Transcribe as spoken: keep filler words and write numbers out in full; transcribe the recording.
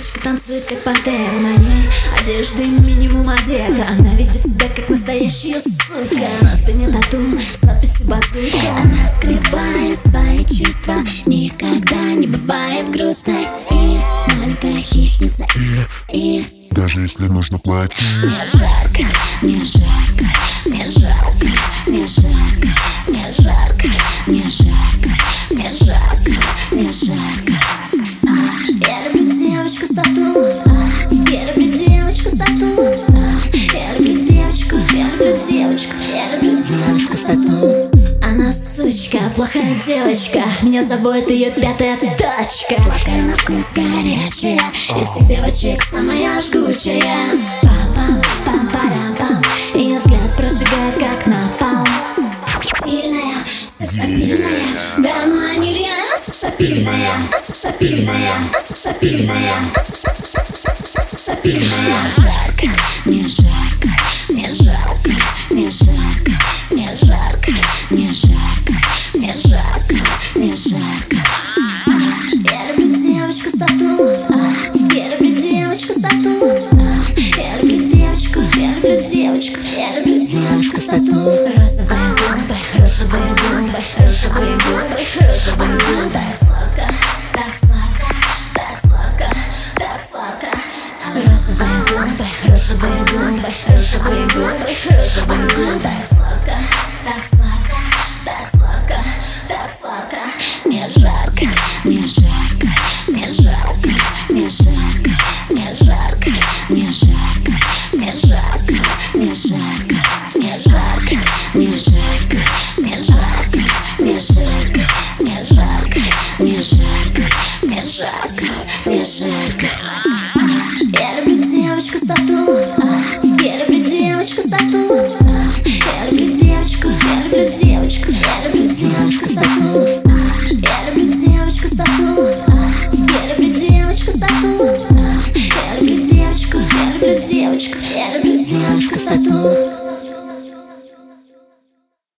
девочка танцует как пантера. На ней одежды минимум одета. Она ведет себя как настоящая сука. На спине тату с надписью базука. Она скрывает свои чувства, никогда не бывает грустной. И маленькая хищница. И, и даже если нужно платить. Мне жарко, мне жарко, мне жарко, мне жарко, мне жарко, мне жарко, мне жарко, мне жарко. А, я люблю девочку с тату. А, я люблю девочку с тату. А, я люблю девочку, я люблю девочку, я люблю девочку с тату. Она сучка, плохая девочка. Меня зовут ее пятая точка. Сладкая на вкус, горячая. Из всех девочек самая жгучая. Пам-пам, пам-парам-пам. Ее взгляд прожигает как напалм. Стильная, сексапильная. Да она нереально сексапильная. Сексапильная, сексапильная, сексапильная. Жарко, мне жарко, мне жарко, мне жарко, мне жарко, мне жарко, мне жарко, мне жарко. Я люблю девочку с тату. Я люблю девочку с тату. Я люблю девочку, я люблю девочку, я люблю девочку с тату. Розовые губы, розовые губы, розовые губы, розовые губы. Так сладко, так сладко, так сладко, так сладко. Розовые губы, розовые губы, розовые губы, розовые губы. Так сладко, так сладко, так сладко, так сладко. Мне жарко, мне жарко, мне жарко, мне жарко, мне жарко, мне жарко, мне жарко, мне жарко, мне жарко, мне жарко, мне жарко, мне жарко, мне жарко, мне жарко, мне жарко, мне жарко. Я люблю девочку с тату. Я люблю девочку с тату. Я люблю девочку, я люблю девочку, я люблю девочку с тату.